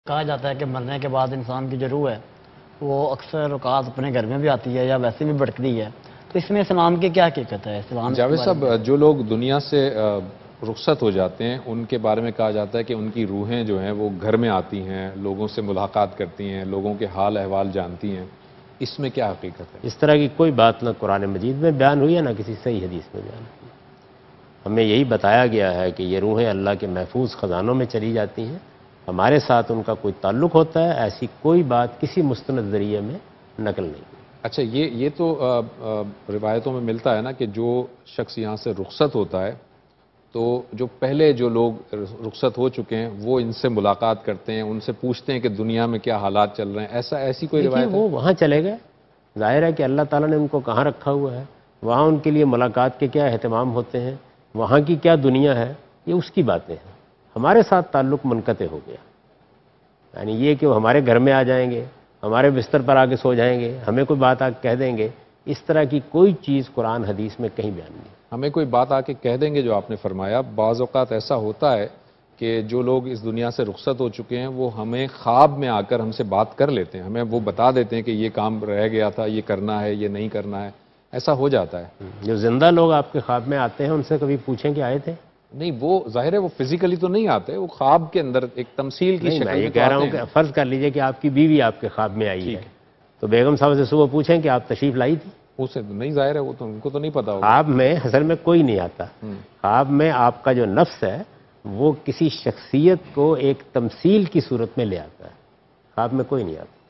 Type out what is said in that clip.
کہا جاتا ہے کہ مرنے کے بعد انسان کی جو روح ہے وہ اکثر اوقات اپنے گھر میں بھی آتی ہے یا ویسے بھی بھٹکتی ہے، تو اس میں اسلام کی کیا حقیقت ہے؟ اسلام جاوید صاحب، جو لوگ دنیا سے رخصت ہو جاتے ہیں ان کے بارے میں کہا جاتا ہے کہ ان کی روحیں جو ہیں وہ گھر میں آتی ہیں، لوگوں سے ملاقات کرتی ہیں، لوگوں کے حال احوال جانتی ہیں، اس میں کیا حقیقت ہے؟ اس طرح کی کوئی بات نہ قرآن مجید میں بیان ہوئی ہے نہ کسی صحیح حدیث میں بیان ہوئی ہے۔ ہمیں یہی بتایا گیا ہے کہ یہ روحیں اللہ کے محفوظ خزانوں میں چلی جاتی ہیں، ہمارے ساتھ ان کا کوئی تعلق ہوتا ہے، ایسی کوئی بات کسی مستند ذریعے میں نقل نہیں ہوئی۔ اچھا، یہ تو روایتوں میں ملتا ہے نا کہ جو شخص یہاں سے رخصت ہوتا ہے تو جو پہلے جو لوگ رخصت ہو چکے ہیں وہ ان سے ملاقات کرتے ہیں، ان سے پوچھتے ہیں کہ دنیا میں کیا حالات چل رہے ہیں، ایسی کوئی روایت ہے؟ وہ وہاں چلے گئے، ظاہر ہے کہ اللہ تعالیٰ نے ان کو کہاں رکھا ہوا ہے، وہاں ان کے لیے ملاقات کے کیا اہتمام ہوتے ہیں، وہاں کی کیا دنیا ہے، یہ اس کی باتیں ہیں۔ ہمارے ساتھ تعلق منقطع ہو گیا، یعنی یہ کہ وہ ہمارے گھر میں آ جائیں گے، ہمارے بستر پر آ کے سو جائیں گے، ہمیں کوئی بات آ کے کہہ دیں گے، اس طرح کی کوئی چیز قرآن حدیث میں کہیں بیان نہیں۔ ہمیں کوئی بات آ کے کہہ دیں گے جو آپ نے فرمایا، بعض اوقات ایسا ہوتا ہے کہ جو لوگ اس دنیا سے رخصت ہو چکے ہیں وہ ہمیں خواب میں آ کر ہم سے بات کر لیتے ہیں، ہمیں وہ بتا دیتے ہیں کہ یہ کام رہ گیا تھا، یہ کرنا ہے، یہ نہیں کرنا ہے، ایسا ہو جاتا ہے۔ جو زندہ لوگ آپ کے خواب میں آتے ہیں ان سے کبھی پوچھیں کہ آئے تھے؟ نہیں، وہ ظاہر ہے وہ فزیکلی تو نہیں آتے، وہ خواب کے اندر ایک تمثیل کی شکل میں میں یہ کہہ رہا ہوں کہ فرض کر لیجئے کہ آپ کی بیوی آپ کے خواب میں آئی ہے، تو بیگم صاحب سے صبح پوچھیں کہ آپ تشریف لائی تھی؟ اسے نہیں، ظاہر ہے وہ تو ان کو تو نہیں پتا ہوگا۔ خواب میں اصل میں کوئی نہیں آتا، خواب میں آپ کا جو نفس ہے وہ کسی شخصیت کو ایک تمثیل کی صورت میں لے آتا ہے، خواب میں کوئی نہیں آتا۔